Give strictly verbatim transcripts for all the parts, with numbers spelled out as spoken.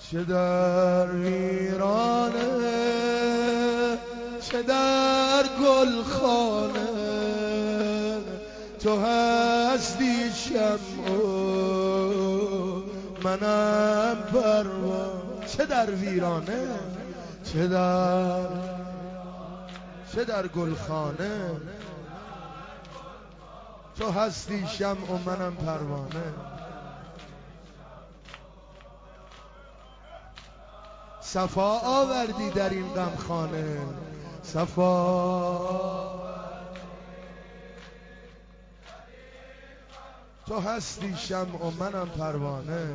چه در ویرانه چه در گلخانه تو هستی شمع و منم پروانه. چه در ویرانه چه در چه در گلخانه تو هستی شمع و منم پروانه. صفا آوردی در این غمخانه صفا، تو هستی شمع و منم پروانه.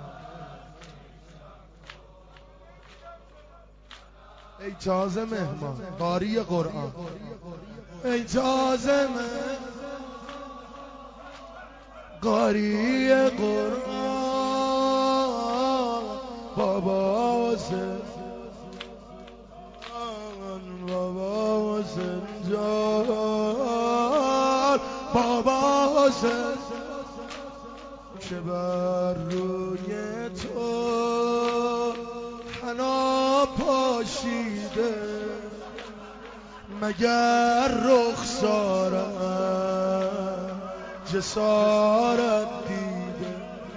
ای تازه مهمان قاری قرآن، ای تازه مهمان قاری قرآن، بابا حسین بابا حسین جان، بابا حسین که بر روی تو حنا پاشیده مگر رخسارم جسارت دیده،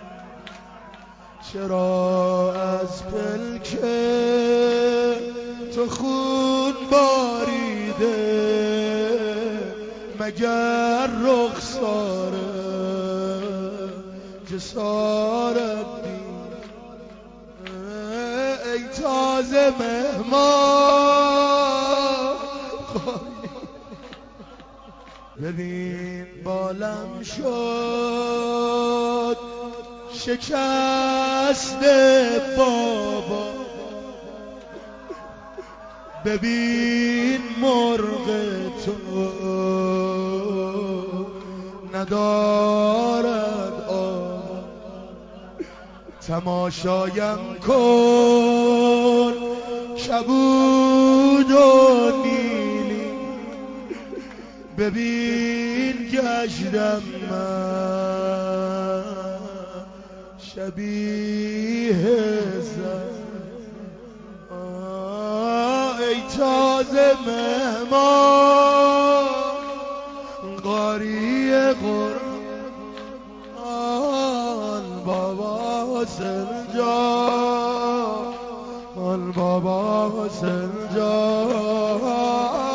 چرا از پلک تو خون باریده مگر رخسارم جسارت دیده. ای تازه مهمان ببین بالم شد شکست بابا، ببین مرغ تو ندارد آب، تماشایم کن کبود و نیلی، ببین گشتم من شبیه زن. ای تازه مهمان قاری قرآن، بابا حسین جان، بابا حسین جان.